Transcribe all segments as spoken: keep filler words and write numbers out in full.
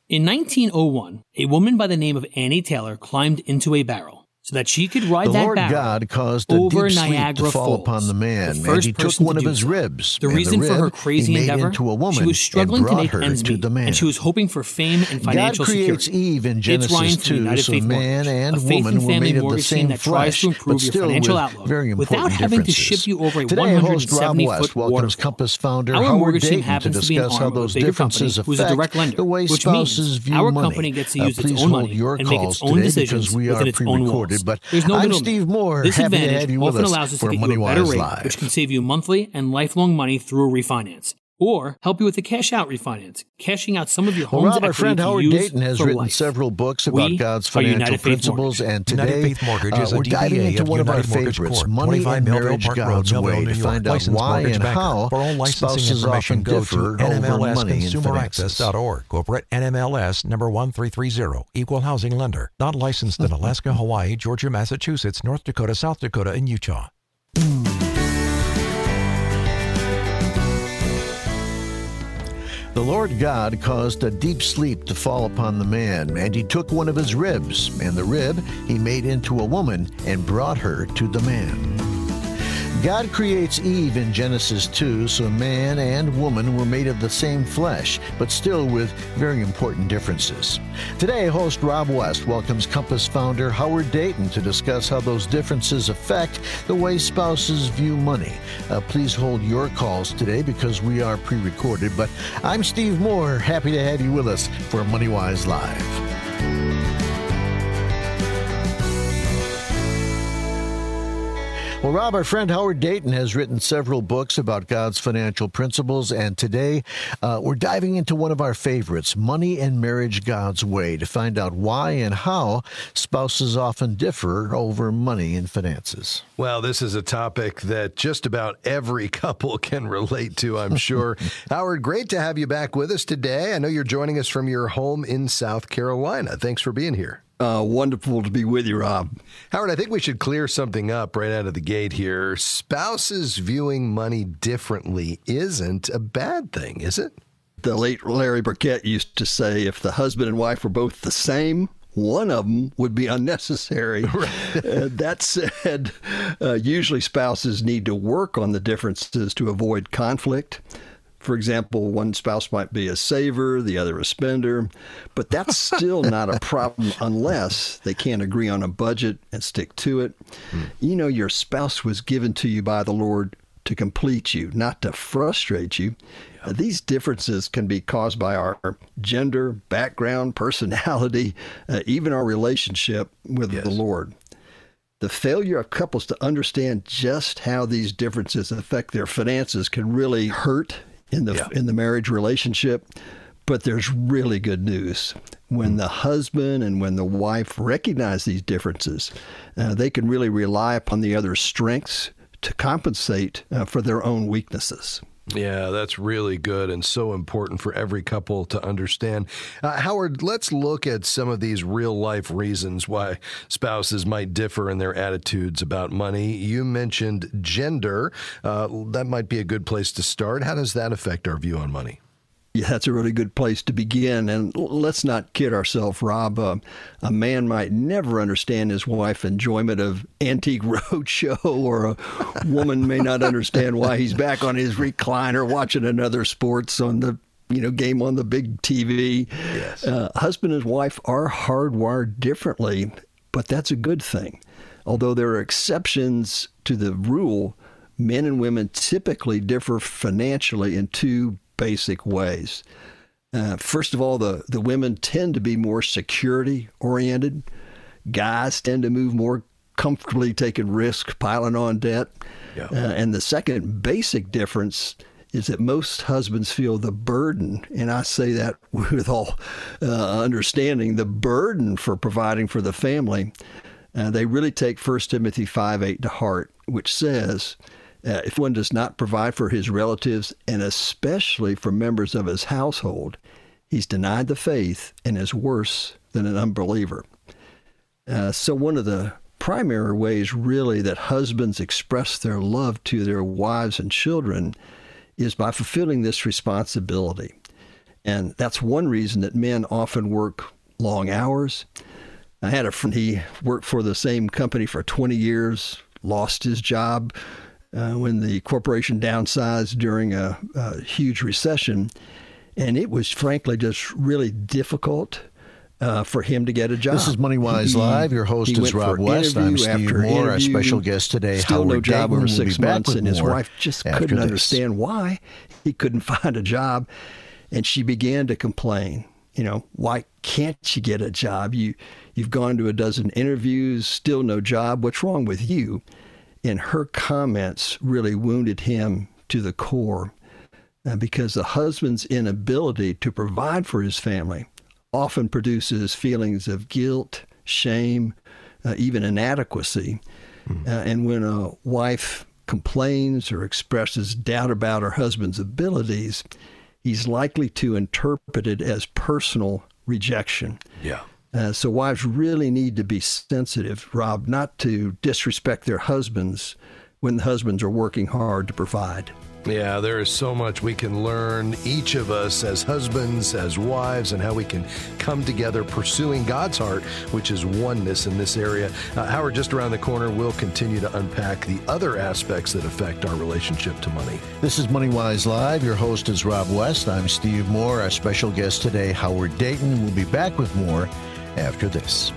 In nineteen oh one, a woman by the name of Annie Taylor climbed into a barrel so that she could ride the that Lord barrel God caused a over deep sleep Niagara to fall Falls, upon the man, the and first he took person one to of do his so. ribs. The and reason the for rib her crazy he made endeavor, into a woman she was struggling and to brought make her ends to meet, the man. and she was hoping for fame and financial God creates security. Eve in It's Genesis Ryan from two, United so Faith man Mortgage, and a faith woman and were family made of the mortgage team same that tries flesh, to but improve your still financial with outlook very without important having to differences. ship you over a Today, host Rob one hundred seventy West foot welcomes waterfall. Compass founder Our Howard mortgage team Dayton to happens to be an discuss how arm of a those bigger company differences who's a direct affect lender, the way which spouses means view our money. company gets to Uh, use its please own hold money your and make its calls own today decisions because we within are its own pre-recorded. walls. But There's no I'm middleman. Steve Moore. This Happy to advantage have you with often us allows us to for get you a better MoneyWise rate, Live. which can save you monthly and lifelong money through a refinance, or help you with a cash-out refinance, cashing out some of your Well, home's Rob, our equity friend to Howard use Dayton has for written life. several books We about God's are financial United Faith principles, Mortgage. and today United Faith Mortgage uh, is a we're diving D B A into of one of our United Mortgage favorites, Corp, Money twenty-five and Melville Marriage Park Road, God's Melville, Way, New to York. find out Licensed why mortgage and banker. how For all licensing spouses information, often go differ to over N M L S money and consumer access dot finances. org. Corporate N M L S number one three three zero. Equal housing lender. Not licensed in Alaska, Hawaii, Georgia, Massachusetts, North Dakota, South Dakota, and Utah. The Lord God caused a deep sleep to fall upon the man, and he took one of his ribs, and the rib he made into a woman and brought her to the man. God creates Eve in Genesis two, so man and woman were made of the same flesh, but still with very important differences. Today, host Rob West welcomes Compass founder Howard Dayton to discuss how those differences affect the way spouses view money. Uh, please hold your calls today because we are pre-recorded, but I'm Steve Moore, happy to have you with us for MoneyWise Live. Well, Rob, our friend Howard Dayton has written several books about God's financial principles, and today uh, we're diving into one of our favorites, Money and Marriage God's Way, to find out why and how spouses often differ over money and finances. Well, this is a topic that just about every couple can relate to, I'm sure. Howard, great to have you back with us today. I know you're joining us from your home in South Carolina. Thanks for being here. Uh, wonderful to be with you, Rob. Howard, I think we should clear something up right out of the gate here. Spouses viewing money differently isn't a bad thing, is it? The late Larry Burkett used to say if the husband and wife were both the same, one of them would be unnecessary. Right. uh, that said, uh, usually spouses need to work on the differences to avoid conflict. For example, one spouse might be a saver, the other a spender, but that's still not a problem unless they can't agree on a budget and stick to it. Mm. You know, your spouse was given to you by the Lord to complete you, not to frustrate you. Yep. Uh, these differences can be caused by our gender, background, personality, uh, even our relationship with yes. the Lord. The failure of couples to understand just how these differences affect their finances can really hurt in the yeah. in the marriage relationship. But there's really good news. When mm. the husband and when the wife recognize these differences, uh, they can really rely upon the other's strengths to compensate uh, for their own weaknesses. Yeah, that's really good and so important for every couple to understand. Uh, Howard, let's look at some of these real-life reasons why spouses might differ in their attitudes about money. You mentioned gender. Uh, that might be a good place to start. How does that affect our view on money? Yeah, that's a really good place to begin. And let's not kid ourselves, Rob. Uh, a man might never understand his wife's enjoyment of Antique Roadshow, or a woman may not understand why he's back on his recliner watching another sports on the you know game on the big T V. Yes. Uh, husband and wife are hardwired differently, but that's a good thing. Although there are exceptions to the rule, men and women typically differ financially in two basic ways. Uh, first of all, the, the women tend to be more security-oriented. Guys tend to move more comfortably taking risk, piling on debt. Yeah. Uh, and the second basic difference is that most husbands feel the burden, and I say that with all uh, understanding, the burden for providing for the family. Uh, they really take First Timothy five eight to heart, which says, Uh, if one does not provide for his relatives, and especially for members of his household, he's denied the faith and is worse than an unbeliever. Uh, so one of the primary ways, really, that husbands express their love to their wives and children is by fulfilling this responsibility. And that's one reason that men often work long hours. I had a friend, he worked for the same company for twenty years, lost his job uh, when the corporation downsized during a, a huge recession. And it was frankly just really difficult uh, for him to get a job. This is MoneyWise He- Live. Your host he is went Rob for West. I'm interview Steve after Moore. Our interview, special guest today, still Howard no job Dayton, over will six be back months, with and his more wife just after couldn't this. understand why he couldn't find a job, and she began to complain. You know, why can't you get a job? You, you've gone to a dozen interviews, still no job. What's wrong with you? And her comments really wounded him to the core uh, because the husband's inability to provide for his family often produces feelings of guilt, shame, uh, even inadequacy. Mm. Uh, and when a wife complains or expresses doubt about her husband's abilities, he's likely to interpret it as personal rejection. Yeah. Uh, so wives really need to be sensitive, Rob, not to disrespect their husbands when the husbands are working hard to provide. Yeah, there is so much we can learn, each of us as husbands, as wives, and how we can come together pursuing God's heart, which is oneness in this area. Uh, Howard, just around the corner, we'll continue to unpack the other aspects that affect our relationship to money. This is MoneyWise Live. Your host is Rob West. I'm Steve Moore. Our special guest today, Howard Dayton. We'll be back with more after this.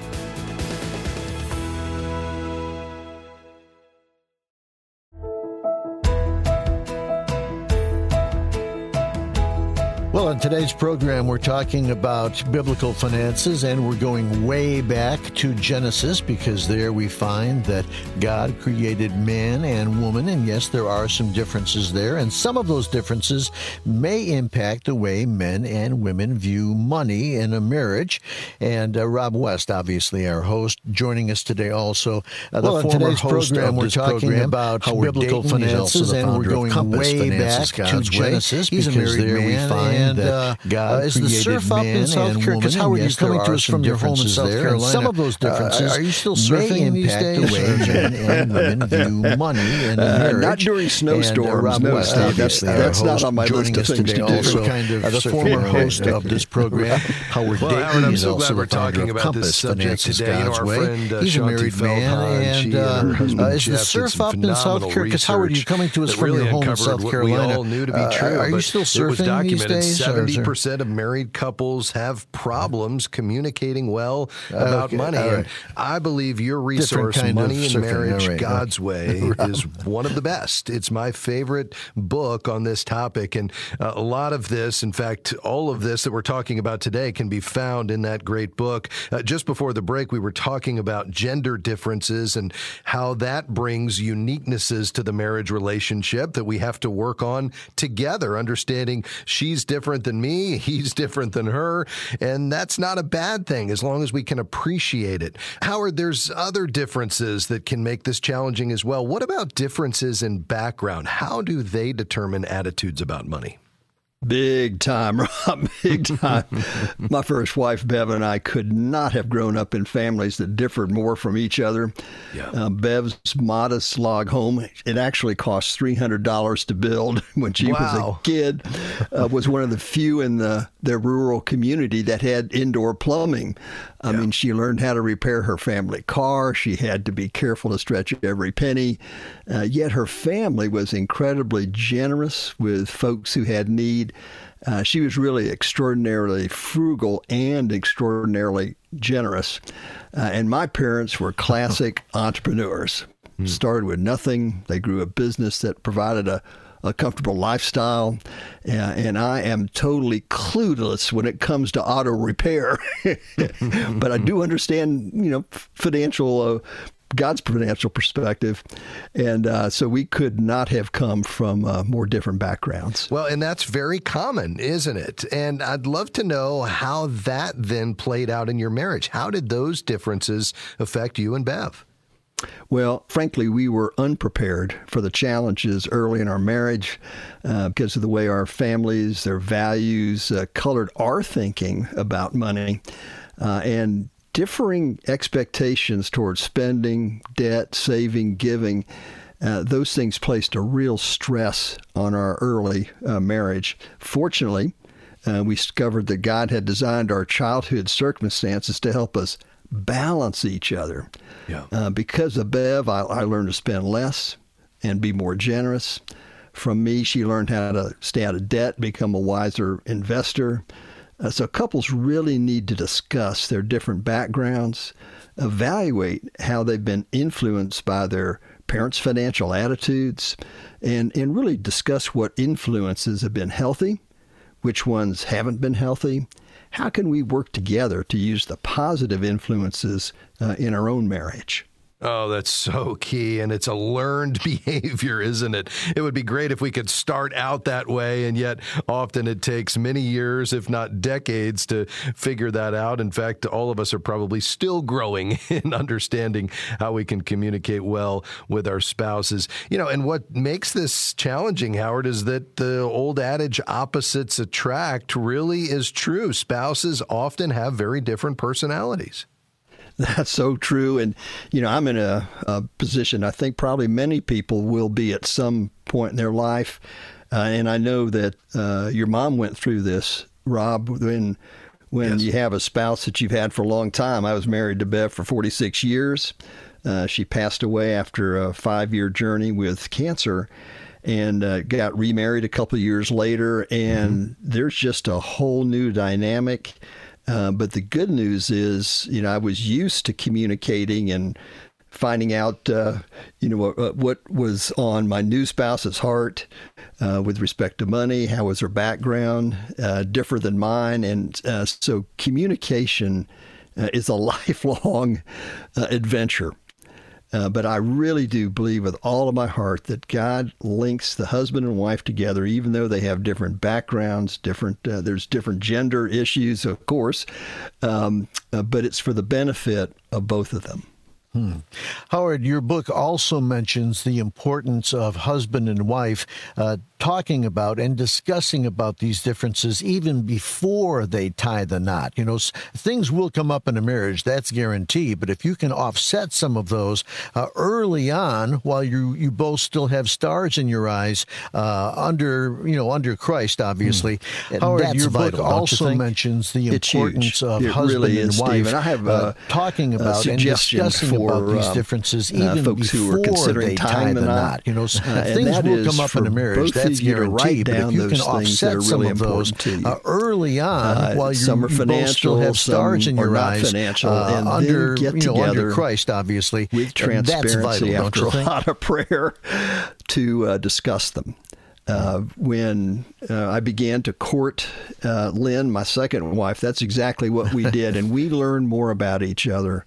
Well, in today's program, we're talking about biblical finances, and we're going way back to Genesis, because there we find that God created man and woman, and yes, there are some differences there, and some of those differences may impact the way men and women view money in a marriage. And uh, Rob West, obviously our host, joining us today also. Uh, the well, in former today's host program, of we're this talking program, about Howard biblical Dayton. He's also finances, the and we're founder of going Compass way Finances back to God's Way. Genesis, He's because a married there we man, find and that uh, God uh, is the created surf up in man South and Carolina? woman, Because Howard, and you're yes, there coming to are us some from your home in differences South there, Carolina. and some of those Uh, differences are you still may surfing these impact days? the way men and women view money in a Uh, marriage. not during snowstorms, And, uh, Rob no, West, Steve. obviously, That's- our that's not host, on my joining list of us things today to do. also, Kind of uh, the surfing former around. host of this program, Howard Well, Dayton. Howard, I'm He's so also glad we're the founder talking of about this Compass subject Finances today. You know, God's our Way. friend, uh, He's a Shanti married man, Feldhahn, and she and uh, her husband uh, is Jeff the did surf some up in South phenomenal Carolina? Because Howard, you're research coming to us that from really your home in uncovered South what Carolina. we all knew to be Uh, true. Are you but still it was surfing these documented days? or is there- seventy percent of married couples have problems communicating well about Okay, money. all right. And I believe your Different resource, kind of Money and surfing, Marriage, all right, God's all Way, right. is one of the best. It's my favorite book on this topic. And uh, a lot of this, in fact, all of this that we're talking about today can be found in that great book. Uh, just before the break, we were talking about gender differences and how that brings uniquenesses to the marriage relationship that we have to work on together, understanding she's different than me, he's different than her, and that's not a bad thing as long as we can appreciate it. Howard, there's other differences that can make this challenging as well. What about differences in background? How do they determine attitudes about money? Big time, Rob, big time. My first wife, Bev, and I could not have grown up in families that differed more from each other. Yeah. Uh, Bev's modest log home, it actually cost three hundred dollars to build when she was Wow. a kid, uh, was one of the few in the their rural community that had indoor plumbing. I mean, she learned how to repair her family car. She had to be careful to stretch every penny. Uh, yet her family was incredibly generous with folks who had need. Uh, she was really extraordinarily frugal and extraordinarily generous. Uh, and my parents were classic entrepreneurs. Started with nothing. They grew a business that provided a a comfortable lifestyle, uh, and I am totally clueless when it comes to auto repair. But I do understand, you know, financial, uh, God's financial perspective, and uh, so we could not have come from uh, more different backgrounds. Well, and that's very common, isn't it? And I'd love to know how that then played out in your marriage. How did those differences affect you and Bev? Well, frankly, we were unprepared for the challenges early in our marriage uh, because of the way our families, their values uh, colored our thinking about money, uh, and differing expectations towards spending, debt, saving, giving. Uh, those things placed a real stress on our early uh, marriage. Fortunately, uh, we discovered that God had designed our childhood circumstances to help us balance each other. Yeah. Uh, because of Bev, I, I learned to spend less and be more generous. From me, she learned how to stay out of debt, become a wiser investor. Uh, so couples really need to discuss their different backgrounds, evaluate how they've been influenced by their parents' financial attitudes, and, and really discuss what influences have been healthy, which ones haven't been healthy. How can we work together to use the positive influences uh, in our own marriage? Oh, that's so key. And it's a learned behavior, isn't it? It would be great if we could start out that way. And yet often it takes many years, if not decades, to figure that out. In fact, all of us are probably still growing in understanding how we can communicate well with our spouses. You know, and what makes this challenging, Howard, is that the old adage, opposites attract, really is true. Spouses often have very different personalities. That's so true. And, you know, I'm in a, a position I think probably many people will be at some point in their life. Uh, and I know that uh, your mom went through this, Rob, when when yes. you have a spouse that you've had for a long time. I was married to Bev for forty-six years. Uh, she passed away after a five-year journey with cancer and uh, got remarried a couple of years later. And mm-hmm. there's just a whole new dynamic. Uh, but the good news is, you know, I was used to communicating and finding out, uh, you know, what, what was on my new spouse's heart uh, with respect to money, how was her background, uh, different than mine. And uh, so communication uh, is a lifelong uh, adventure. Uh, but I really do believe with all of my heart that God links the husband and wife together, even though they have different backgrounds, different uh, there's different gender issues, of course, um, uh, but it's for the benefit of both of them. Hmm. Howard, your book also mentions the importance of husband and wife uh, talking about and discussing about these differences even before they tie the knot. You know, s- things will come up in a marriage, that's guaranteed. But if you can offset some of those uh, early on, while you you both still have stars in your eyes, uh, under you know under Christ, obviously. Hmm. Howard, that's your vital, book also mentions the it's importance huge. of it husband really and is, wife Steve. And I have uh, uh, talking about and discussing for, about these um, differences uh, even folks before who are considering they tie tying the the knot. knot. You know, Uh, things will come up in a marriage, that's of you to guaranteed. But if you can offset some really of those to you. uh, early on, Uh, while you, some are you both still have stars in some your are not eyes, financial, uh, and under then get you know under together Christ, obviously, with transparency that's vital, after don't you a think? lot of prayer to uh, discuss them. Uh, when uh, I began to court uh, Lynn, my second wife, that's exactly what we did, and we learned more about each other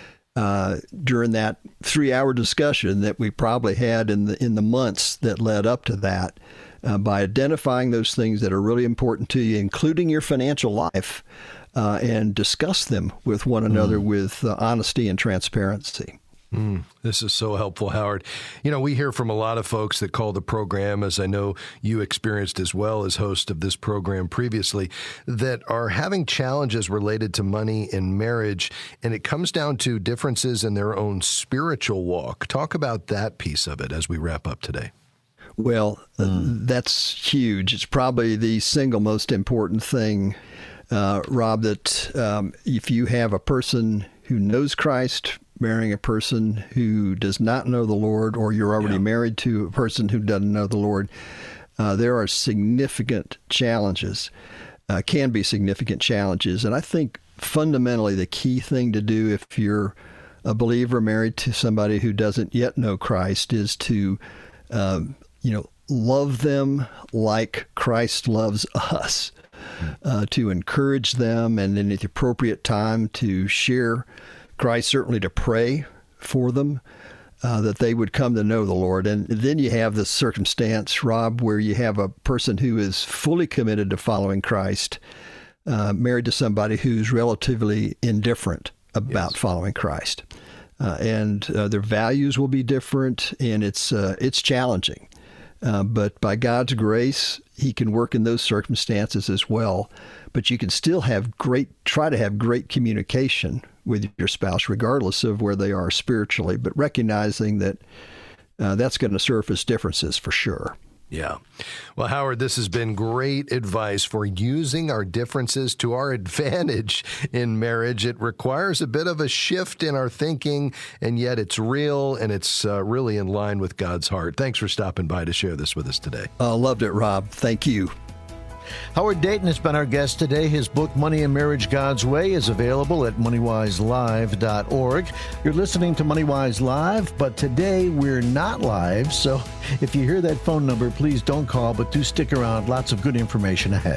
uh, during that three-hour discussion that we probably had in the in the months that led up to that. Uh, by identifying those things that are really important to you, including your financial life, uh, and discuss them with one another mm. with uh, honesty and transparency. Mm, this is so helpful, Howard. You know, we hear from a lot of folks that call the program, as I know you experienced as well as host of this program previously, that are having challenges related to money in marriage, and it comes down to differences in their own spiritual walk. Talk about that piece of it as we wrap up today. Well, mm. that's huge. It's probably the single most important thing, uh, Rob, that um, if you have a person who knows Christ marrying a person who does not know the Lord, or you're already yeah. married to a person who doesn't know the Lord, uh, there are significant challenges, uh, can be significant challenges. And I think fundamentally the key thing to do if you're a believer married to somebody who doesn't yet know Christ is to um, you know, love them like Christ loves us, uh, to encourage them, and then at the appropriate time to share Christ, certainly to pray for them, uh, that they would come to know the Lord. And then you have this circumstance, Rob, where you have a person who is fully committed to following Christ, uh, married to somebody who's relatively indifferent about yes. following Christ. Uh, and uh, their values will be different, and it's uh, it's challenging. Uh, but by God's grace, He can work in those circumstances as well. But you can still have great, try to have great communication with your spouse, regardless of where they are spiritually, but recognizing that uh, that's going to surface differences for sure. Yeah. Well, Howard, this has been great advice for using our differences to our advantage in marriage. It requires a bit of a shift in our thinking, and yet it's real, and it's uh, really in line with God's heart. Thanks for stopping by to share this with us today. Uh, loved it, Rob. Thank you. Howard Dayton has been our guest today. His book, Money and Marriage God's Way, is available at money wise live dot org. You're listening to MoneyWise Live, but today we're not live, so if you hear that phone number, please don't call, but do stick around. Lots of good information ahead.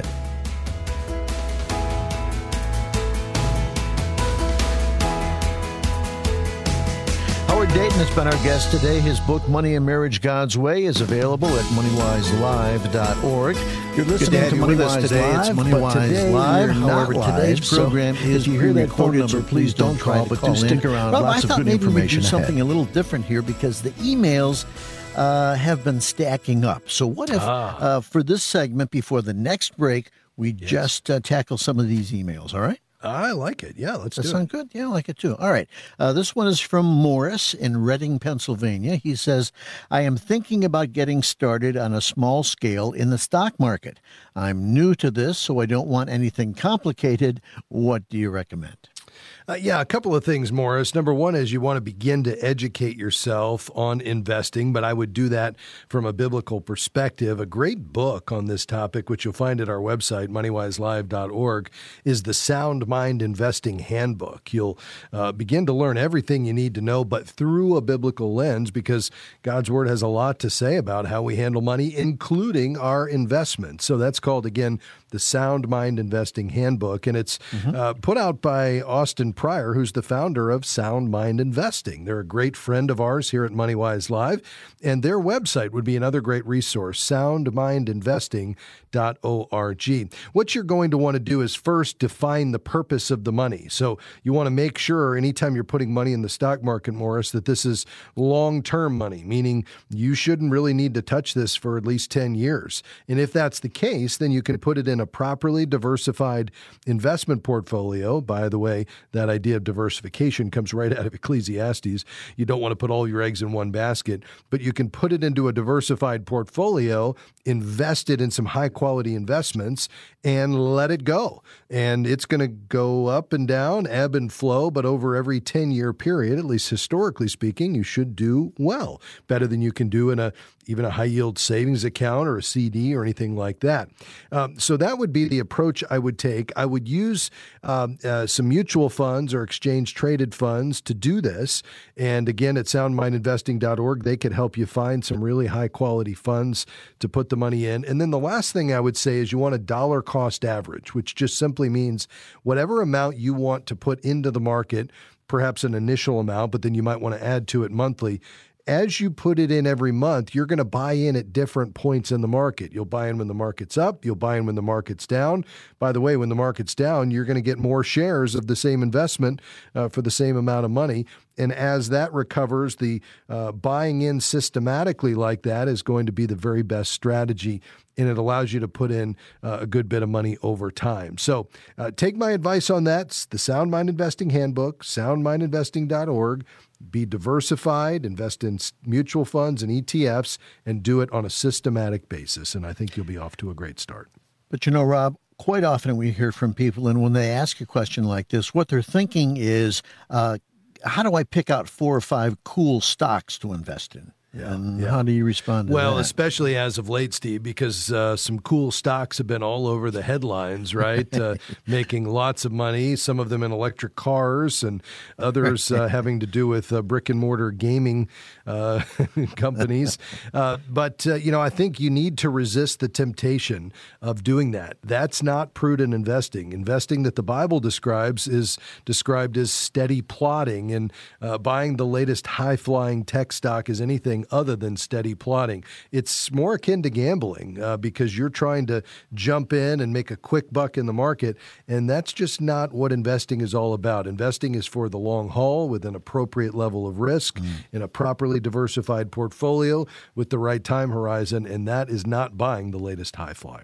Howard Dayton has been our guest today. His book, Money and Marriage God's Way, is available at money wise live dot org. You're listening to, to MoneyWise today. Live, it's MoneyWise Live. However, today's program so is if you hear that phone number, please don't call, but do stick around. Rob, Lots I of good information maybe we do something ahead. A little different here because the emails uh, have been stacking up. So what if, ah. uh, for this segment before the next break, we yes. just uh, tackle some of these emails, all right? I like it. Yeah, let's That do it. That sound good? Yeah, I like it too. All right. Uh, this one is from Morris in Reading, Pennsylvania. He says, I am thinking about getting started on a small scale in the stock market. I'm new to this, so I don't want anything complicated. What do you recommend? Uh, yeah, a couple of things, Morris. Number one is you want to begin to educate yourself on investing, but I would do that from a biblical perspective. A great book on this topic, which you'll find at our website, money wise live dot org, is the Sound Mind Investing Handbook. You'll uh, begin to learn everything you need to know, but through a biblical lens, because God's Word has a lot to say about how we handle money, including our investments. So that's called, again, the Sound Mind Investing Handbook, and it's mm-hmm. uh, put out by Austin Pryor, who's the founder of Sound Mind Investing. They're a great friend of ours here at MoneyWise Live, and their website would be another great resource, sound mind investing dot org. What you're going to want to do is first define the purpose of the money. So you want to make sure anytime you're putting money in the stock market, Morris, that this is long-term money, meaning you shouldn't really need to touch this for at least ten years. And if that's the case, then you can put it in a properly diversified investment portfolio. By the way, that idea of diversification comes right out of Ecclesiastes. You don't want to put all your eggs in one basket, but you can put it into a diversified portfolio, invest it in some high-quality investments, and let it go. And it's going to go up and down, ebb and flow, but over every ten-year period, at least historically speaking, you should do well, better than you can do in a even a high-yield savings account or a C D or anything like that. Um, so that would be the approach I would take. I would use um, uh, some mutual funds or exchange-traded funds to do this. And again, at sound mind investing dot org, they could help you find some really high-quality funds to put the money in. And then the last thing I would say is you want a dollar cost average, which just simply means whatever amount you want to put into the market, perhaps an initial amount, but then you might want to add to it monthly. As you put it in every month, you're going to buy in at different points in the market. You'll buy in when the market's up. You'll buy in when the market's down. By the way, when the market's down, you're going to get more shares of the same investment uh, for the same amount of money. And as that recovers, the uh, buying in systematically like that is going to be the very best strategy, and it allows you to put in uh, a good bit of money over time. So uh, take my advice on that. It's the Sound Mind Investing Handbook, sound mind investing dot org. Be diversified, invest in mutual funds and E T Fs, and do it on a systematic basis. And I think you'll be off to a great start. But you know, Rob, quite often we hear from people, and when they ask a question like this, what they're thinking is, uh, how do I pick out four or five cool stocks to invest in? Yeah, and yeah. How do you respond to well, that? Well, especially as of late, Steve, because uh, some cool stocks have been all over the headlines, right? uh, making lots of money, some of them in electric cars and others uh, having to do with uh, brick and mortar gaming uh, companies. Uh, but, uh, you know, I think you need to resist the temptation of doing that. That's not prudent investing. Investing that the Bible describes is described as steady plodding, and uh, buying the latest high-flying tech stock is anything other than steady plotting. It's more akin to gambling uh, because you're trying to jump in and make a quick buck in the market, and that's just not what investing is all about. Investing is for the long haul with an appropriate level of risk mm. in a properly diversified portfolio with the right time horizon, and that is not buying the latest high flyer.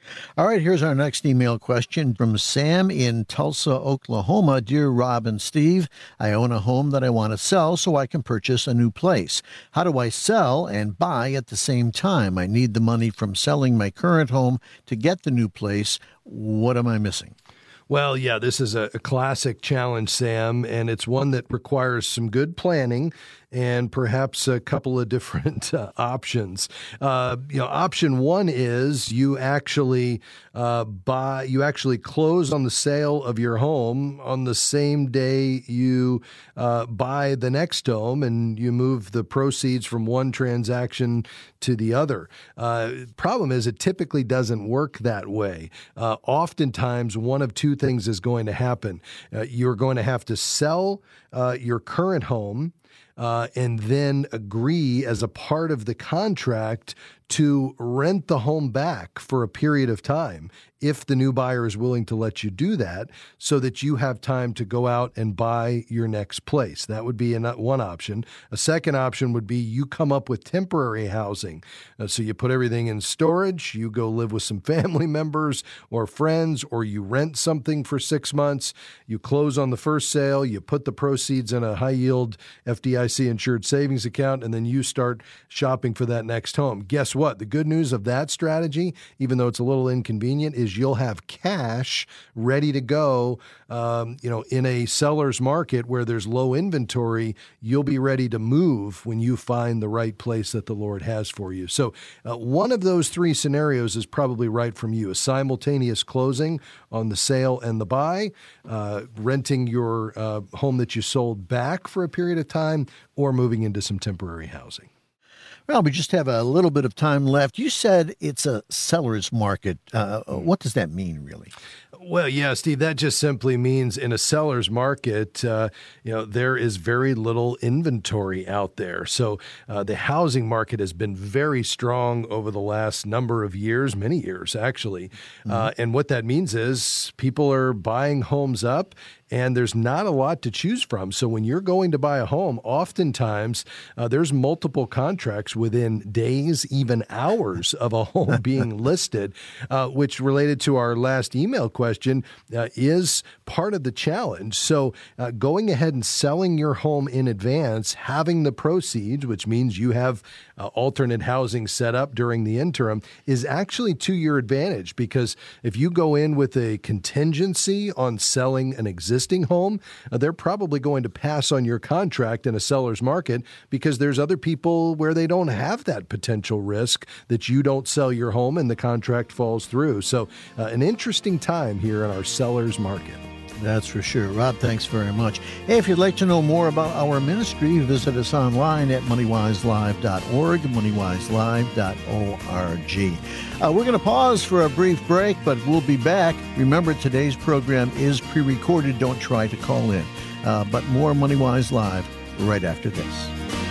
All right, here's our next email question from Sam in Tulsa, Oklahoma. Dear Rob and Steve, I own a home that I want to sell so I can purchase a new place. How do I sell and buy at the same time? I need the money from selling my current home to get the new place. What am I missing? Well, yeah, this is a, a classic challenge, Sam, and it's one that requires some good planning and perhaps a couple of different uh, options. Uh, you know, option one is you actually uh, buy, you actually close on the sale of your home on the same day you uh, buy the next home, and you move the proceeds from one transaction to the other. Uh, problem is, it typically doesn't work that way. Uh, oftentimes, one of two things is going to happen. Uh, you're going to have to sell uh, your current home Uh, and then agree as a part of the contract to rent the home back for a period of time if the new buyer is willing to let you do that, so that you have time to go out and buy your next place. That would be one option. A second option would be you come up with temporary housing. Uh, so you put everything in storage, you go live with some family members or friends, or you rent something for six months, you close on the first sale, you put the proceeds in a high-yield F D I C insured savings account, and then you start shopping for that next home. Guess what? The good news of that strategy, even though it's a little inconvenient, is you'll have cash ready to go. Um, you know, in a seller's market where there's low inventory, you'll be ready to move when you find the right place that the Lord has for you. So uh, one of those three scenarios is probably right from you: a simultaneous closing on the sale and the buy, uh, renting your uh, home that you sold back for a period of time, or moving into some temporary housing. Well, we just have a little bit of time left. You said it's a seller's market. Uh, what does that mean, really? Well, yeah, Steve, that just simply means in a seller's market, uh, you know, there is very little inventory out there. So uh, the housing market has been very strong over the last number of years, many years, actually. Mm-hmm. Uh, and what that means is people are buying homes up, and there's not a lot to choose from. So when you're going to buy a home, oftentimes uh, there's multiple contracts within days, even hours of a home being listed, uh, which related to our last email question uh, is part of the challenge. So uh, going ahead and selling your home in advance, having the proceeds, which means you have uh, alternate housing set up during the interim, is actually to your advantage, because if you go in with a contingency on selling an existing home, uh, they're probably going to pass on your contract in a seller's market, because there's other people where they don't have that potential risk that you don't sell your home and the contract falls through. So uh, an interesting time here in our seller's market. That's for sure. Rob, thanks very much. Hey, if you'd like to know more about our ministry, visit us online at money wise live dot org, money wise live dot org. Uh, we're going to pause for a brief break, but we'll be back. Remember, today's program is pre-recorded. Don't try to call in. Uh, but more MoneyWise Live right after this.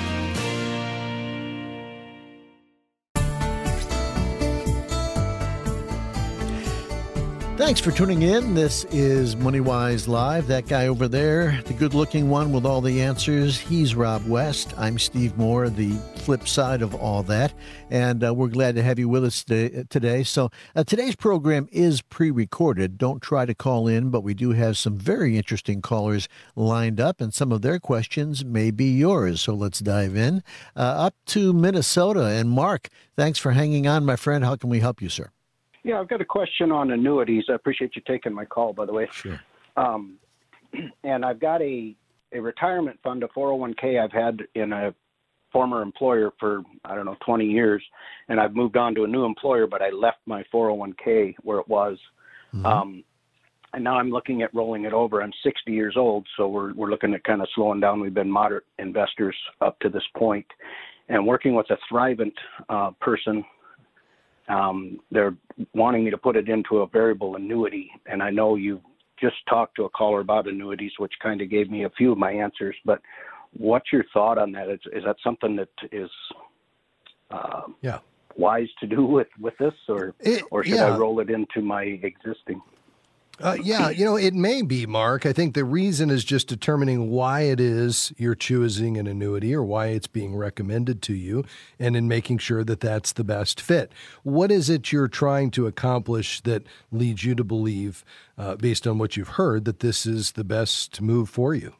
Thanks for tuning in. This is MoneyWise Live. That guy over there, the good-looking one with all the answers, he's Rob West. I'm Steve Moore, the flip side of all that. And uh, we're glad to have you with us today. So uh, today's program is pre-recorded. Don't try to call in, but we do have some very interesting callers lined up, and some of their questions may be yours. So let's dive in. Uh, up to Minnesota. And Mark, thanks for hanging on, my friend. How can we help you, sir? Yeah, I've got a question on annuities. I appreciate you taking my call, by the way. Sure. Um, and I've got a, a retirement fund, a four oh one k I've had in a former employer for, I don't know, twenty years. And I've moved on to a new employer, but I left my four oh one k where it was. Mm-hmm. Um, and now I'm looking at rolling it over. I'm sixty years old, so we're, we're looking at kind of slowing down. We've been moderate investors up to this point. And working with a Thrivent uh, person, Um, they're wanting me to put it into a variable annuity. And I know you just talked to a caller about annuities, which kind of gave me a few of my answers. But what's your thought on that? Is, is that something that is uh, yeah. wise to do with, with this, or, it, or should yeah. I roll it into my existing? Uh, yeah, you know, it may be, Mark. I think the reason is just determining why it is you're choosing an annuity or why it's being recommended to you, and in making sure that that's the best fit. What is it you're trying to accomplish that leads you to believe, uh, based on what you've heard, that this is the best move for you?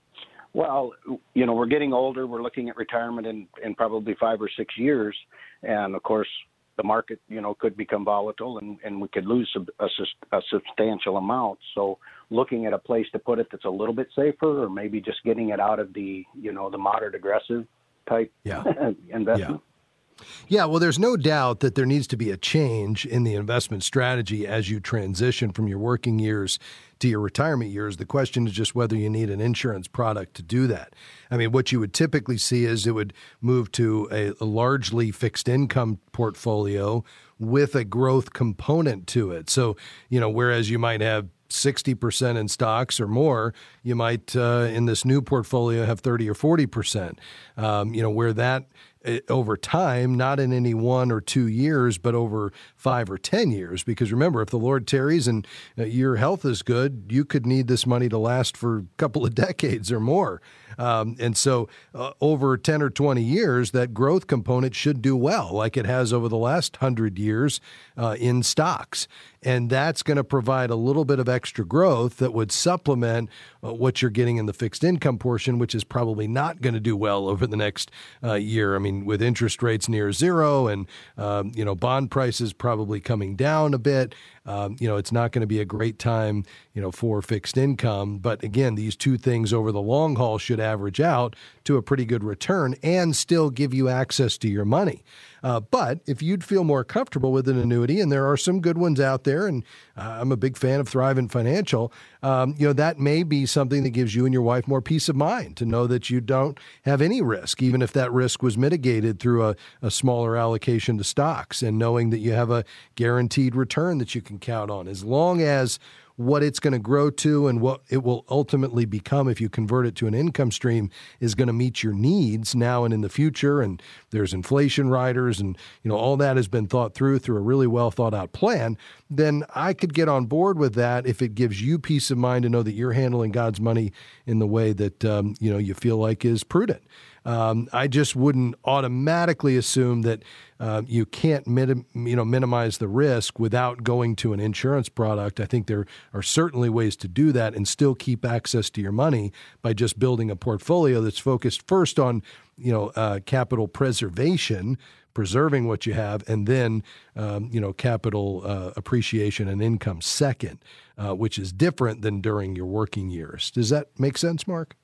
Well, you know, we're getting older. We're looking at retirement in, in probably five or six years. And, of course, the market, you know, could become volatile and, and we could lose a, a, a substantial amount. So looking at a place to put it that's a little bit safer, or maybe just getting it out of the, you know, the moderate aggressive type yeah. investment. Yeah. Yeah, well, there's no doubt that there needs to be a change in the investment strategy as you transition from your working years to your retirement years. The question is just whether you need an insurance product to do that. I mean, what you would typically see is it would move to a, a largely fixed income portfolio with a growth component to it. So, you know, whereas you might have sixty percent in stocks or more, you might, uh, in this new portfolio, have thirty or forty percent. Um, you know, where that over time, not in any one or two years, but over five or ten years. Because remember, if the Lord tarries and uh, your health is good, you could need this money to last for a couple of decades or more. Um, and so uh, over ten or twenty years, that growth component should do well, like it has over the last hundred years uh, in stocks. And that's going to provide a little bit of extra growth that would supplement uh, what you're getting in the fixed income portion, which is probably not going to do well over the next uh, year. I mean, with interest rates near zero and, um, you know, bond prices probably coming down a bit, um, you know, it's not going to be a great time, you know, for fixed income. But again, these two things over the long haul should average out to a pretty good return and still give you access to your money. Uh, but if you'd feel more comfortable with an annuity, and there are some good ones out there, and uh, I'm a big fan of Thrivent Financial, um, you know, that may be something that gives you and your wife more peace of mind to know that you don't have any risk, even if that risk was mitigated through a, a smaller allocation to stocks, and knowing that you have a guaranteed return that you can count on, as long as what it's going to grow to and what it will ultimately become if you convert it to an income stream is going to meet your needs now and in the future. And there's inflation riders and, you know, all that has been thought through through a really well thought out plan. Then I could get on board with that if it gives you peace of mind to know that you're handling God's money in the way that, um, you know, you feel like is prudent. Um, I just wouldn't automatically assume that uh, you can't minim- you know, minimize the risk without going to an insurance product. I think there are certainly ways to do that and still keep access to your money by just building a portfolio that's focused first on, you know, uh, capital preservation, preserving what you have, and then, um, you know, capital uh, appreciation and income second, uh, which is different than during your working years. Does that make sense, Mark?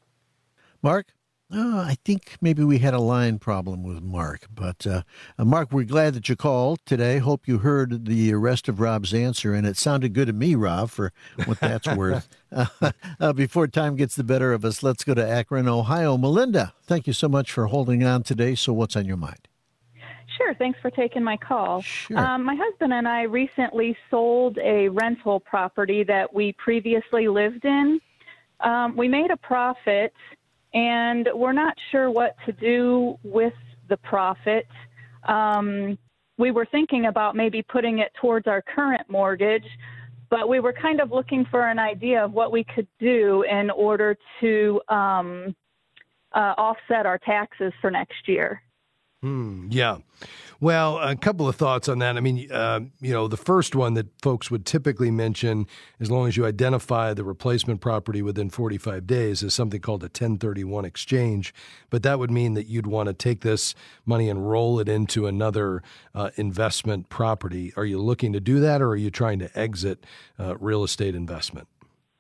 Mark? Oh, I think maybe we had a line problem with Mark. But, uh, uh, Mark, we're glad that you called today. Hope you heard the rest of Rob's answer, and it sounded good to me, Rob, for what that's worth. Uh, uh, before time gets the better of us, let's go to Akron, Ohio. Melinda, thank you so much for holding on today. So what's on your mind? Sure. Thanks for taking my call. Sure. Um, my husband and I recently sold a rental property that we previously lived in. Um, we made a profit, and we're not sure what to do with the profit. Um, we were thinking about maybe putting it towards our current mortgage, but we were kind of looking for an idea of what we could do in order to um, uh, offset our taxes for next year. Hmm, yeah. Well, a couple of thoughts on that. I mean, uh, you know, the first one that folks would typically mention, as long as you identify the replacement property within forty-five days, is something called a ten thirty-one exchange. But that would mean that you'd want to take this money and roll it into another uh, investment property. Are you looking to do that, or are you trying to exit uh, real estate investment?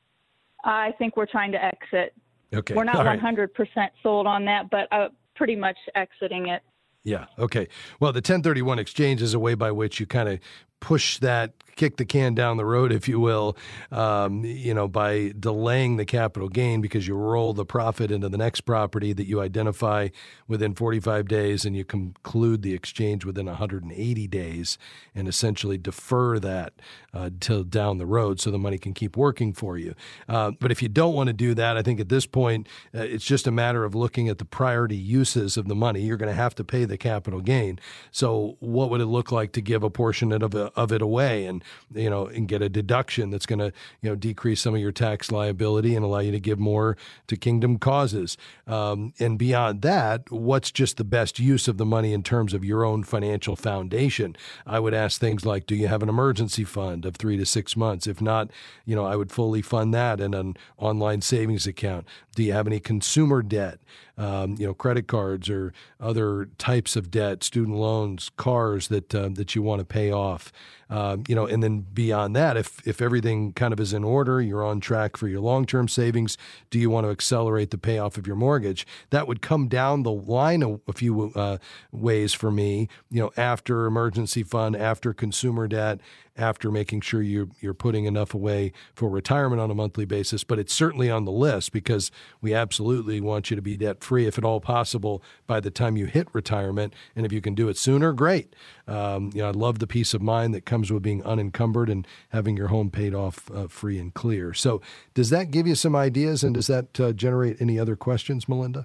I think we're trying to exit. Okay. We're not All right. one hundred percent sold on that, but uh, pretty much exiting it. Yeah. Okay. Well, the ten thirty-one exchange is a way by which you kind of push that, kick the can down the road, if you will, um, you know, by delaying the capital gain, because you roll the profit into the next property that you identify within forty-five days, and you conclude the exchange within one hundred eighty days, and essentially defer that uh, till down the road so the money can keep working for you. Uh, but if you don't want to do that, I think at this point, uh, it's just a matter of looking at the priority uses of the money. You're going to have to pay the capital gain. So what would it look like to give a portion of, a, uh, of it away, and you know, and get a deduction that's going to you know decrease some of your tax liability and allow you to give more to kingdom causes. Um, and beyond that, what's just the best use of the money in terms of your own financial foundation? I would ask things like, do you have an emergency fund of three to six months? If not, you know, I would fully fund that in an online savings account. Do you have any consumer debt, um, you know, credit cards or other types of debt, student loans, cars that um, that you want to pay off? Um, you know, and then beyond that, if if everything kind of is in order, you're on track for your long-term savings, do you want to accelerate the payoff of your mortgage? That would come down the line a, a few uh, ways for me, you know, after emergency fund, after consumer debt, after making sure you're, you're putting enough away for retirement on a monthly basis. But it's certainly on the list because we absolutely want you to be debt-free, if at all possible, by the time you hit retirement. And if you can do it sooner, great. Um, you know, I love the peace of mind that comes with being unencumbered and having your home paid off uh, free and clear. So does that give you some ideas, and does that uh, generate any other questions, Melinda?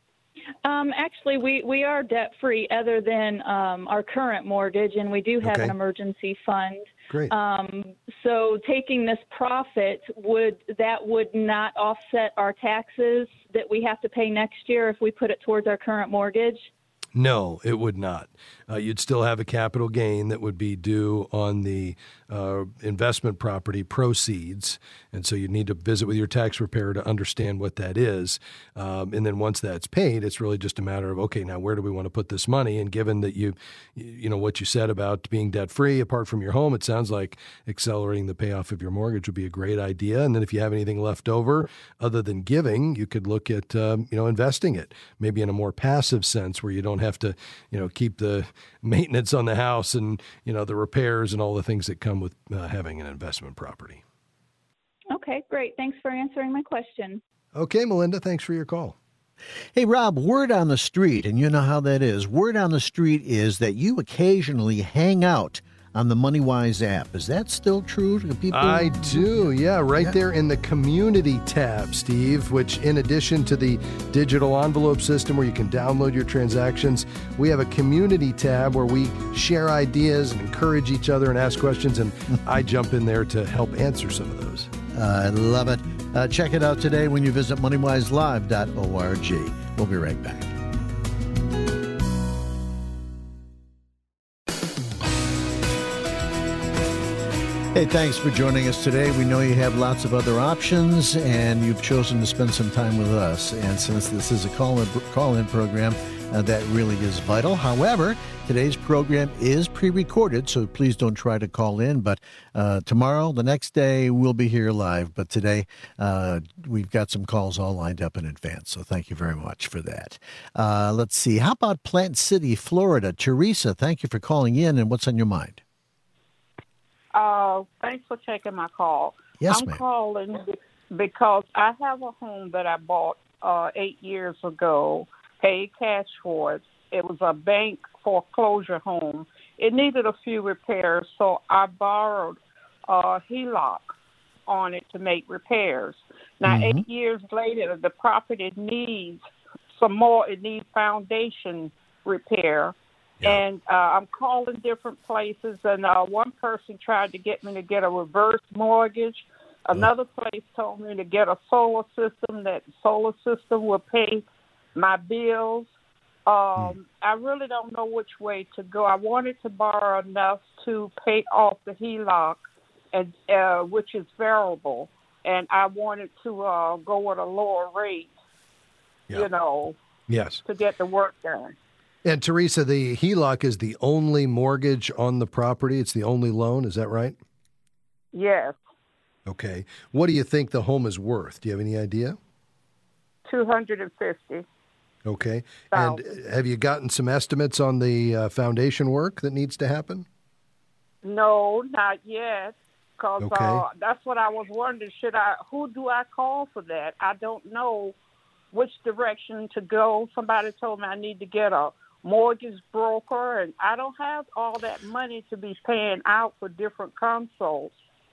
Um, actually, we, we are debt-free other than um, our current mortgage, and we do have Okay. an emergency fund. Great. Um, so taking this profit, would that would not offset our taxes that we have to pay next year if we put it towards our current mortgage? No, it would not. Uh, you'd still have a capital gain that would be due on the uh, investment property proceeds. And so you need to visit with your tax preparer to understand what that is. Um, and then once that's paid, it's really just a matter of, okay, now where do we want to put this money? And given that you, you know, what you said about being debt free apart from your home, it sounds like accelerating the payoff of your mortgage would be a great idea. And then if you have anything left over other than giving, you could look at, um, you know, investing it, maybe in a more passive sense where you don't have to, you know, keep the maintenance on the house and, you know, the repairs and all the things that come with uh, having an investment property. Okay, great. Thanks for answering my question. Okay, Melinda, thanks for your call. Hey, Rob, word on the street, and you know how that is. Word on the street is that you occasionally hang out on the MoneyWise app. Is that still true to people? I do, yeah, right Yeah. there in the community tab, Steve, which in addition to the digital envelope system where you can download your transactions, we have a community tab where we share ideas and encourage each other and ask questions, and I jump in there to help answer some of those. I love it. Uh, check it out today when you visit money wise live dot org. We'll be right back. Hey, thanks for joining us today. We know you have lots of other options, and you've chosen to spend some time with us. And since this is a call-in, call-in program, uh, that really is vital. However, today's program is pre-recorded, so please don't try to call in. But uh, tomorrow, the next day, we'll be here live. But today, uh, we've got some calls all lined up in advance, so thank you very much for that. Uh, let's see. How about Plant City, Florida? Teresa, thank you for calling in, and what's on your mind? Uh, thanks for taking my call. Yes, I'm ma'am. calling because I have a home that I bought uh, eight years ago, paid cash for it. It was a bank foreclosure home. It needed a few repairs, so I borrowed a H E L O C on it to make repairs. Now, Mhm. eight years later, the property needs some more. It needs foundation repair. Yeah. And uh, I'm calling different places, and uh, one person tried to get me to get a reverse mortgage. Another place told me to get a solar system, that solar system will pay my bills. Um, Hmm. I really don't know which way to go. I wanted to borrow enough to pay off the H E L O C, and, uh, which is variable, and I wanted to uh, go with a lower rate, Yeah. you know, Yes. to get the work done. And Teresa, the H E L O C is the only mortgage on the property. It's the only loan. Is that right? Yes, Okay. What do you think the home is worth? Do you have any idea? two hundred fifty. Okay. And have you gotten some estimates on the uh, foundation work that needs to happen? No, not yet. Because Okay. uh, that's what I was wondering. Should I? Who do I call for that? I don't know which direction to go. Somebody told me I need to get a mortgage broker, and I don't have all that money to be paying out for different consults.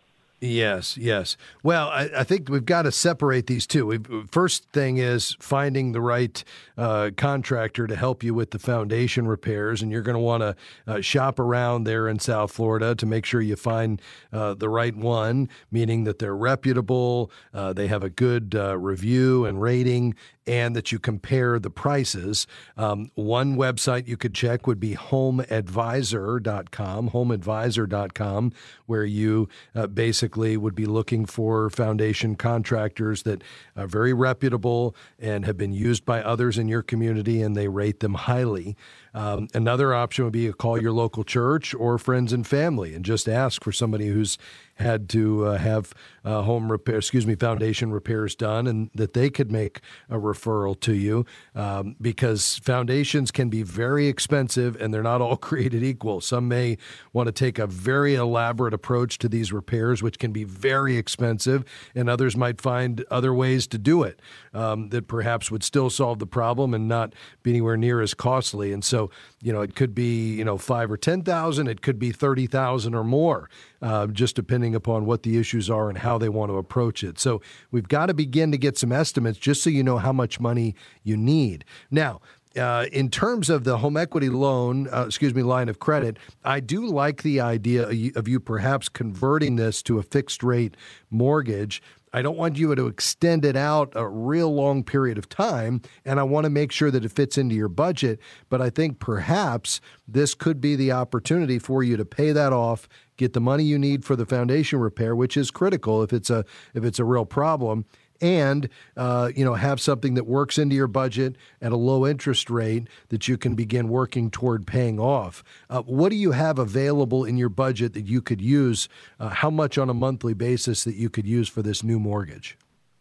Yes, yes. Well, I, I think we've got to separate these two. We've, first thing is finding the right uh, contractor to help you with the foundation repairs, and you're going to want to uh, shop around there in South Florida to make sure you find uh, the right one, meaning that they're reputable, uh, they have a good uh, review and rating, and that you compare the prices. Um, one website you could check would be home advisor dot com, home advisor dot com, where you uh, basically would be looking for foundation contractors that are very reputable and have been used by others in your community, and they rate them highly. Um, another option would be to call your local church or friends and family and just ask for somebody who's had to uh, have uh, home repair, excuse me, foundation repairs done, and that they could make a referral to you, um, because foundations can be very expensive and they're not all created equal. Some may want to take a very elaborate approach to these repairs, which can be very expensive, and others might find other ways to do it um, that perhaps would still solve the problem and not be anywhere near as costly. And so, you know, it could be, you know, five or ten thousand, it could be thirty thousand or more, uh, just depending upon what the issues are and how they want to approach it. So we've got to begin to get some estimates just so you know how much money you need. Now, Uh, in terms of the home equity loan, uh, excuse me, line of credit, I do like the idea of you perhaps converting this to a fixed rate mortgage. I don't want you to extend it out a real long period of time, and I want to make sure that it fits into your budget. But I think perhaps this could be the opportunity for you to pay that off, get the money you need for the foundation repair, which is critical if it's a if it's a real problem, and uh, you know, have something that works into your budget at a low interest rate that you can begin working toward paying off. Uh, what do you have available in your budget that you could use? Uh, how much on a monthly basis that you could use for this new mortgage?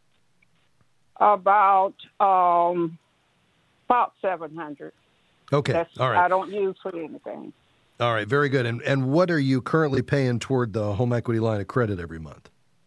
About um, about seven hundred. Okay, That's, all right. I don't use for anything. All right, very good. And and what are you currently paying toward the home equity line of credit every month?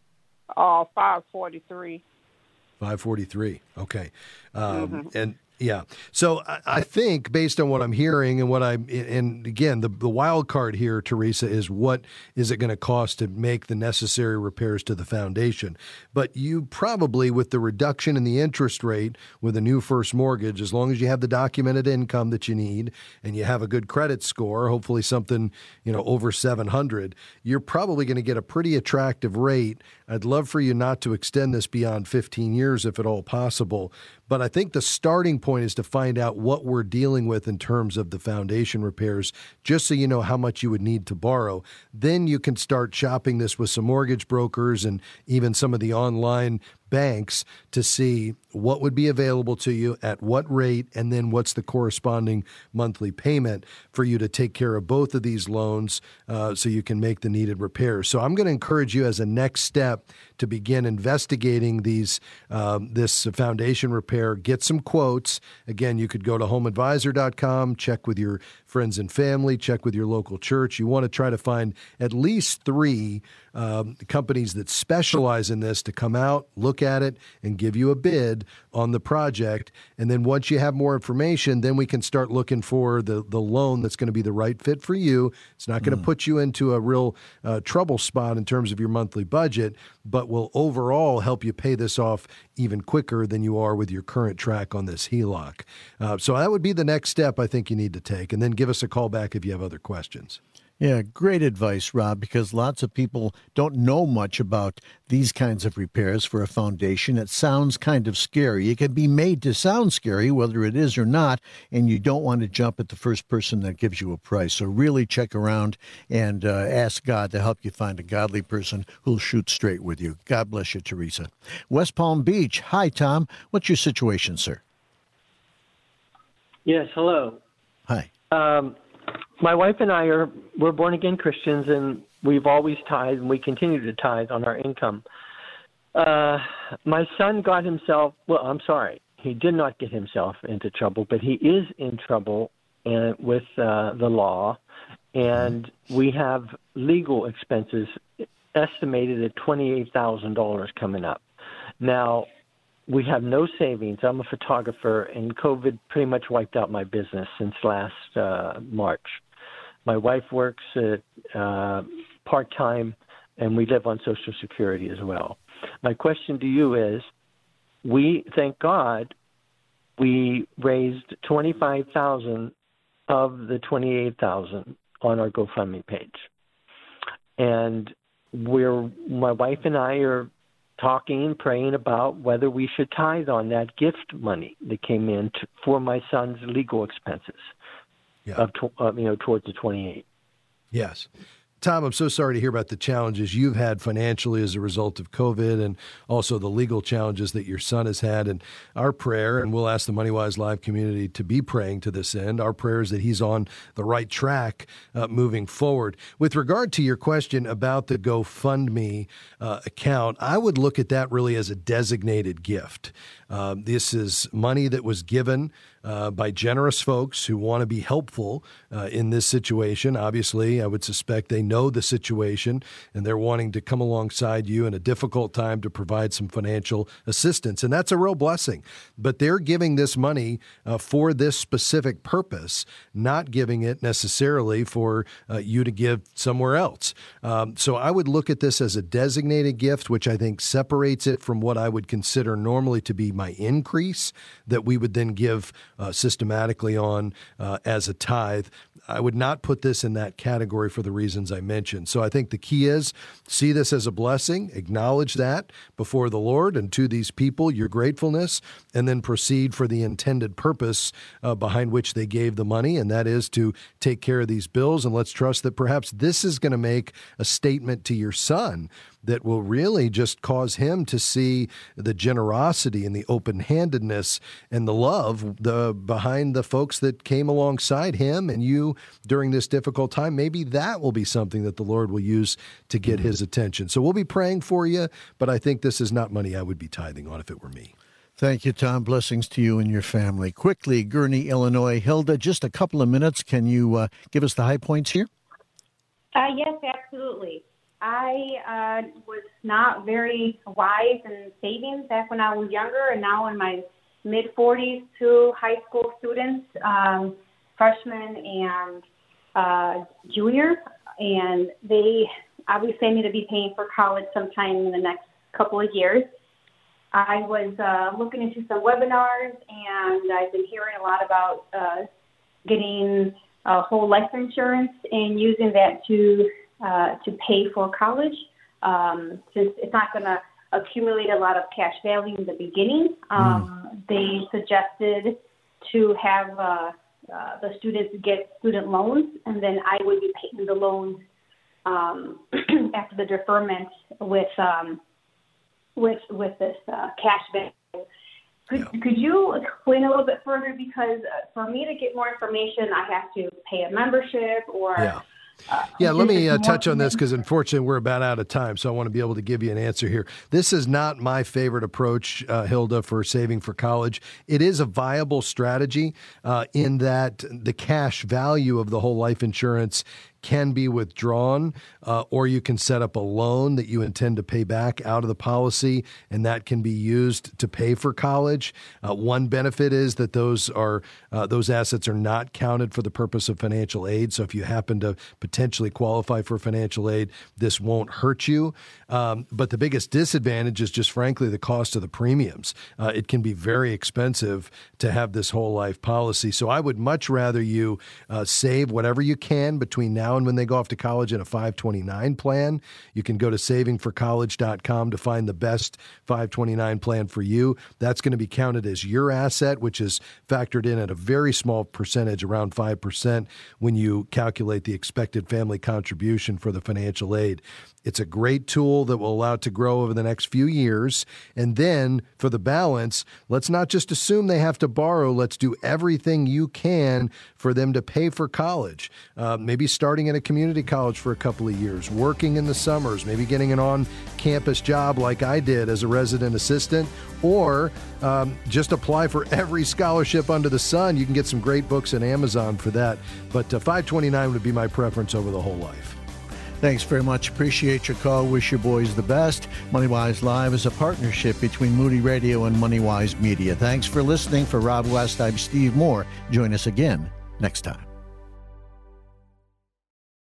Uh, five forty three. five forty-three. Okay. Um, Mm-hmm. And yeah. So I, I think based on what I'm hearing and what I'm, and again, the, the wild card here, Teresa, is what is it going to cost to make the necessary repairs to the foundation? But you probably, with the reduction in the interest rate with a new first mortgage, as long as you have the documented income that you need and you have a good credit score, hopefully something, you know, over seven hundred, you're probably going to get a pretty attractive rate. I'd love for you not to extend this beyond fifteen years if at all possible. But I think the starting point is to find out what we're dealing with in terms of the foundation repairs, just so you know how much you would need to borrow. Then you can start shopping this with some mortgage brokers and even some of the online banks to see what would be available to you at what rate, and then what's the corresponding monthly payment for you to take care of both of these loans uh, so you can make the needed repairs. So I'm going to encourage you as a next step to begin investigating these um, this foundation repair, get some quotes. Again, you could go to home advisor dot com, check with your friends and family, check with your local church. You want to try to find at least three um, companies that specialize in this to come out, look at it, and give you a bid on the project. And then once you have more information, then we can start looking for the, the loan that's going to be the right fit for you. It's not going to mm. put you into a real uh, trouble spot in terms of your monthly budget, but will overall help you pay this off even quicker than you are with your current track on this H E L O C. Uh, so that would be the next step I think you need to take. And then give us a call back if you have other questions. Yeah, great advice, Rob, because lots of people don't know much about these kinds of repairs for a foundation. It sounds kind of scary. It can be made to sound scary, whether it is or not, and you don't want to jump at the first person that gives you a price. So really check around and uh, ask God to help you find a godly person who'll shoot straight with you. God bless you, Teresa. West Palm Beach. Hi, Tom. What's your situation, sir? Yes, hello. Hi. Um, my wife and I are we're born again Christians, and we've always tithed, and we continue to tithe on our income. Uh, my son got himself. Well, I'm sorry, he did not get himself into trouble, but he is in trouble uh, with uh, the law, and we have legal expenses estimated at twenty-eight thousand dollars coming up. Now, we have no savings. I'm a photographer, and COVID pretty much wiped out my business since last uh, March. My wife works at, uh, part-time and we live on Social Security as well. My question to you is, we, thank God, we raised twenty-five thousand dollars of the twenty-eight thousand dollars on our GoFundMe page. And we're, my wife and I are talking and praying about whether we should tithe on that gift money that came in to, for my son's legal expenses, yeah. of, of, you know, towards the twenty-eight. Yes. Tom, I'm so sorry to hear about the challenges you've had financially as a result of COVID and also the legal challenges that your son has had. And our prayer, and we'll ask the MoneyWise Live community to be praying to this end, our prayer is that he's on the right track uh, moving forward. With regard to your question about the GoFundMe uh, account, I would look at that really as a designated gift. Uh, this is money that was given uh, by generous folks who want to be helpful uh, in this situation. Obviously, I would suspect they know the situation and they're wanting to come alongside you in a difficult time to provide some financial assistance. And that's a real blessing. But they're giving this money uh, for this specific purpose, not giving it necessarily for uh, you to give somewhere else. Um, so I would look at this as a designated gift, which I think separates it from what I would consider normally to be my increase that we would then give uh, systematically on uh, as a tithe. I would not put this in that category for the reasons I mentioned. So I think the key is see this as a blessing, acknowledge that before the Lord and to these people, your gratefulness, and then proceed for the intended purpose uh, behind which they gave the money, and that is to take care of these bills. And let's trust that perhaps this is going to make a statement to your son that will really just cause him to see the generosity and the open-handedness and the love the behind the folks that came alongside him and you during this difficult time. Maybe that will be something that the Lord will use to get his attention. So we'll be praying for you, but I think this is not money I would be tithing on if it were me. Thank you, Tom. Blessings to you and your family. Quickly, Gurnee, Illinois. Hilda, just a couple of minutes. Can you uh, give us the high points here? Uh, yes, absolutely. I uh, was not very wise in savings back when I was younger, and now in my mid-forties to high school students, um, freshmen and uh, juniors, and they obviously need to be paying for college sometime in the next couple of years. I was uh, looking into some webinars, and I've been hearing a lot about uh, getting uh, whole life insurance and using that to Uh, to pay for college, um, since it's not going to accumulate a lot of cash value in the beginning. Um, mm. They suggested to have uh, uh, the students get student loans, and then I would be paying the loans um, after the deferment with um, with with this uh, cash value. Could, yeah. could you explain a little bit further? Because uh, for me to get more information, I have to pay a membership or. Yeah. Uh, yeah, let me uh, touch on this because unfortunately we're about out of time, so I want to be able to give you an answer here. This is not my favorite approach, uh, Hilda, for saving for college. It is a viable strategy uh, in that the cash value of the whole life insurance can be withdrawn, uh, or you can set up a loan that you intend to pay back out of the policy, and that can be used to pay for college. Uh, one benefit is that those are uh, those assets are not counted for the purpose of financial aid. So if you happen to potentially qualify for financial aid, this won't hurt you. Um, but the biggest disadvantage is just frankly the cost of the premiums. Uh, it can be very expensive to have this whole life policy. So I would much rather you uh, save whatever you can between now and when they go off to college in a five twenty-nine plan. You can go to saving for college dot com to find the best five twenty-nine plan for you. That's going to be counted as your asset, which is factored in at a very small percentage, around five percent, when you calculate the expected family contribution for the financial aid. It's a great tool that will allow it to grow over the next few years. And then for the balance, let's not just assume they have to borrow. Let's do everything you can for them to pay for college. Uh, maybe starting in a community college for a couple of years, working in the summers, maybe getting an on-campus job like I did as a resident assistant, or um, just apply for every scholarship under the sun. You can get some great books on Amazon for that. But uh, five twenty-nine would be my preference over the whole life. Thanks very much. Appreciate your call. Wish your boys the best. MoneyWise Live is a partnership between Moody Radio and MoneyWise Media. Thanks for listening. For Rob West, I'm Steve Moore. Join us again next time.